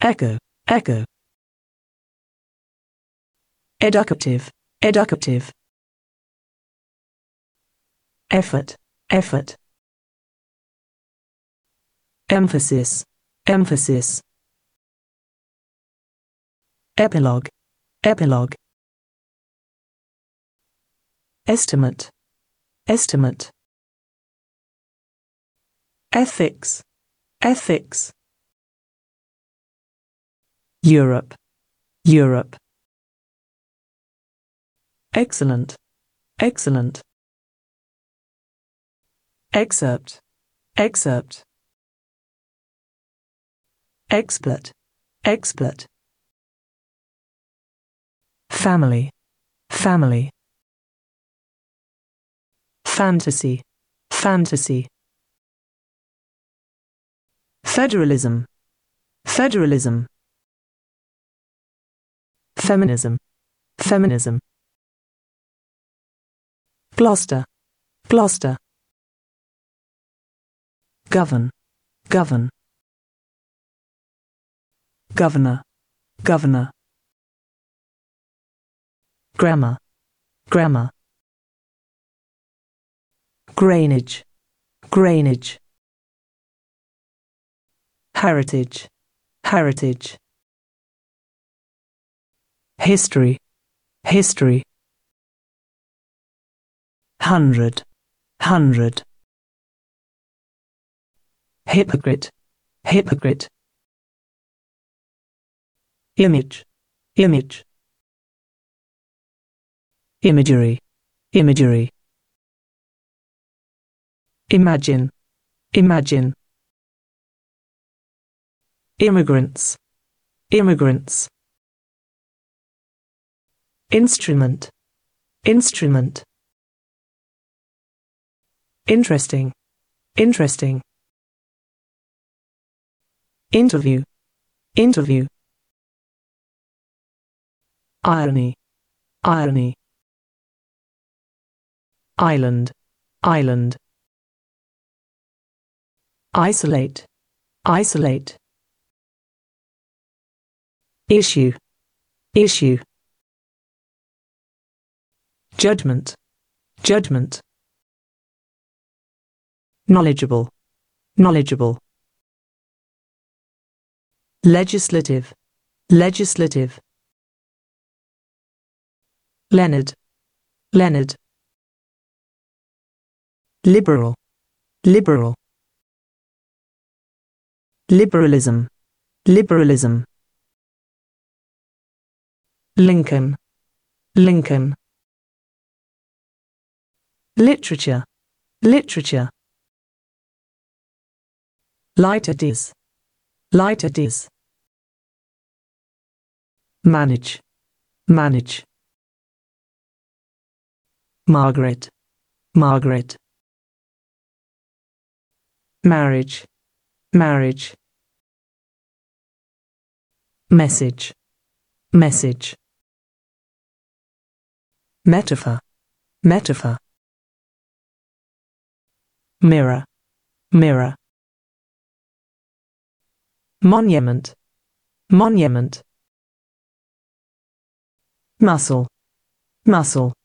echo, echo. Educative, educative. Effort, effort. Emphasis, emphasis. Epilogue, epilogue. Estimate, estimate. Ethics, ethics. Europe, Europe. Excellent, excellent. Excerpt, excerpt. Expert, expert. Family, family. Fantasy, fantasy. Federalism, federalism. Feminism, feminism. Gloucester, Gloucester. Govern, govern. Governor, governor. Grammar, grammar. Grainage, grainage. Heritage, heritage. History, history. Hundred, hundred. Hypocrite, hypocrite. Image, image. Imagery, imagery. Imagine, imagine. Immigrants, immigrants. Instrument, instrument. Interesting, interesting. Interview, interview. Irony, irony. Island, island. Isolate, isolate. Issue, issue. Judgment, judgment. Knowledgeable, knowledgeable. Legislative, legislative. Leonard, Leonard. Liberal, liberal. Liberalism, liberalism. Lincoln, Lincoln. Literature, literature. Light ideas, light ideas. Manage, manage. Margaret, Margaret. Marriage, marriage. Message, message. Metaphor, metaphor. Mirror, mirror. Monument, monument. Muscle, muscle.